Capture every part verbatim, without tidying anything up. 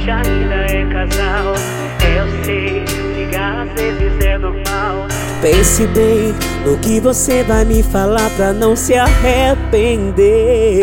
gente ainda é casal. Eu sei, brigar às vezes é normal. Pense bem no que você vai me falar pra não se arrepender.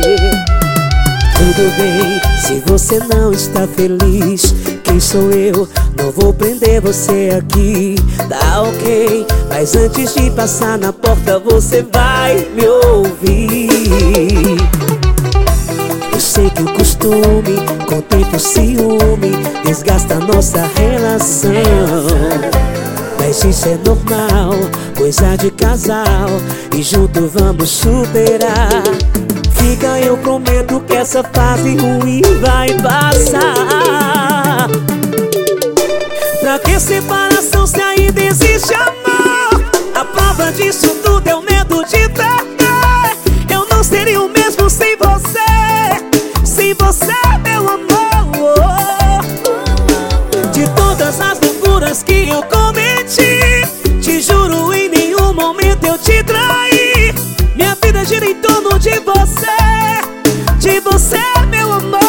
Tudo bem, se você não está feliz, quem sou eu? Não vou prender você aqui. Tá ok, mas antes de passar na porta você vai me ouvir. Eu sei que o costume, com o tempo o ciúme, desgasta a nossa relação. Mas isso é normal, coisa de casal, e junto vamos superar. Fica, eu prometo que essa fase ruim vai passar. Pra que separação se ainda existe amor? A prova disso tudo é o medo de perder. Eu não seria o mesmo sem você, sem você, meu amor. De todas as loucuras que eu cometi, te juro, em nenhum momento eu te traí. Minha vida gira em torno de você, de você, meu amor,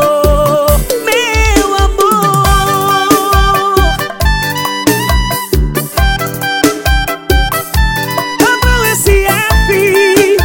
meu amor. W S F.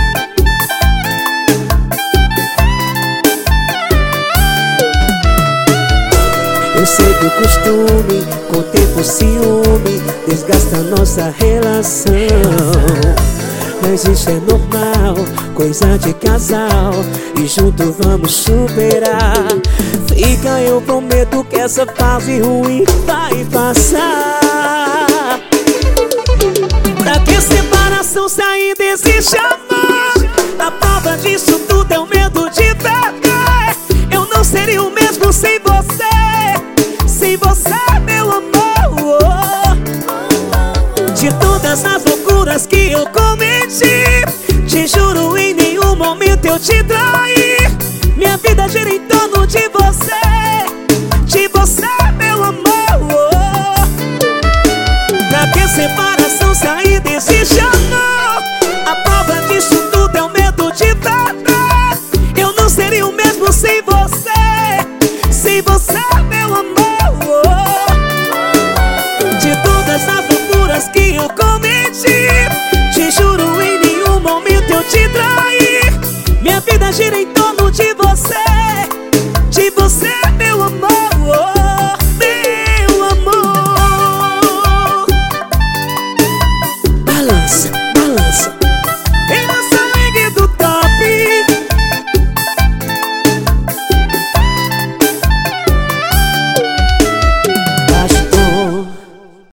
Eu sei que o costume, com o tempo o ciúme, desgasta a nossa relação. Mas isso é normal, coisa de casal, e junto vamos superar. Fica, eu prometo que essa fase ruim vai passar. Pra que separação se ainda existe amor? A prova disso tudo é o medo de perder. Eu não seria o mesmo sem você, sem você, meu amor. De todas as loucuras que eu cometi, te juro, em nenhum momento eu te traí. Minha vida gira em torno de você, de você, meu amor. Pra que separação se ainda existe amor? A prova disso tudo é o medo de perder. Eu não seria o mesmo sem você, sem você, meu amor. De todas as loucuras que eu cometi, te juro, em nenhum momento eu te traí. Minha vida gira em